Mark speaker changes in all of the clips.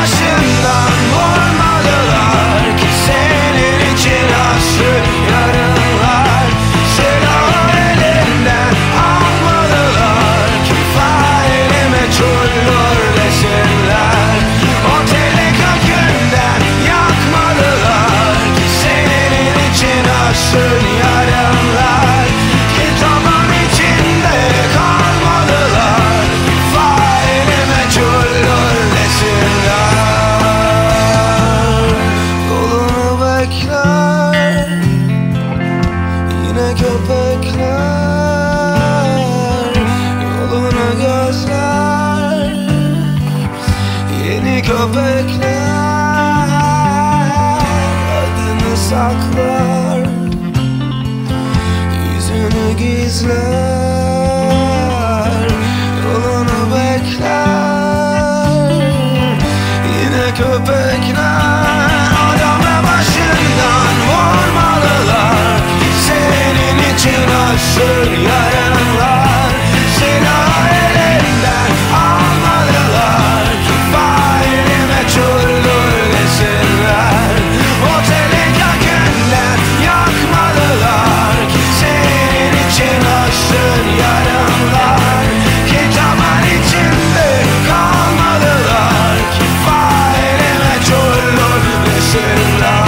Speaker 1: başından vurmadılar ki senin için asrı yarınlar. Silahı elinden almadılar ki faili meçhuldür desinler. Oteli kökünden yakmadılar ki senin için asrı yarınlar. Kitabın içinde kalmadılar ki faili meçhuldür desinler. Yolunu bekler yine köpekler, yolunu gözler yeni köpekler. Adını saklar, yüzünü gizler, yolunu bekler yine köpekler. Adamı başından vurmalılar ki senin için asır yarınlar. Silahı elinden almalılar ki faili meçhuldür desinler. Oteli kökünden yakmalılar ki senin için asır yarınlar. Kitabın içinde kalmalılar ki faili meçhuldür desinler.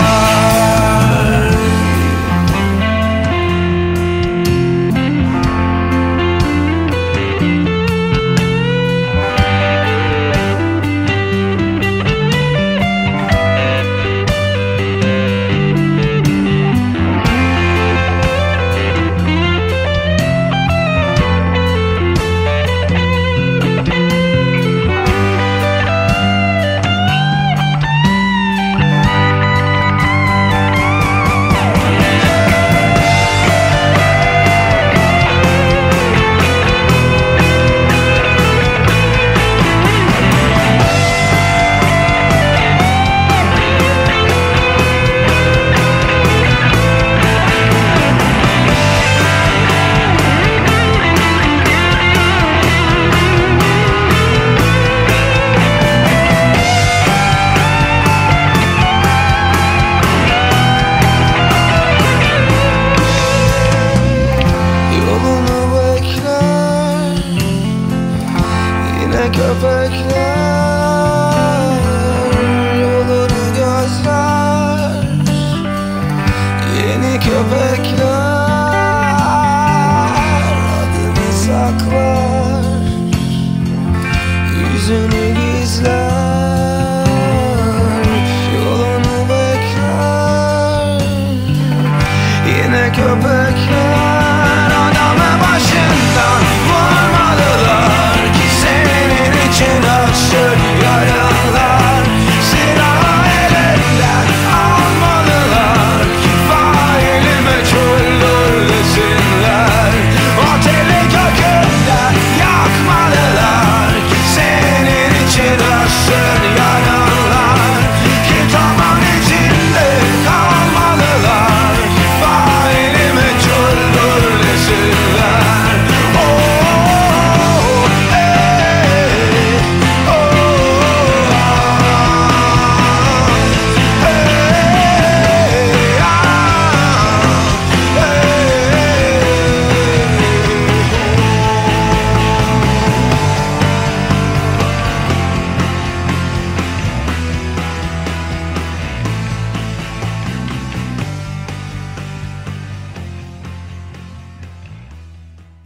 Speaker 1: Yolunu bekler yine köpekler, yolunu gözler yeni köpekler.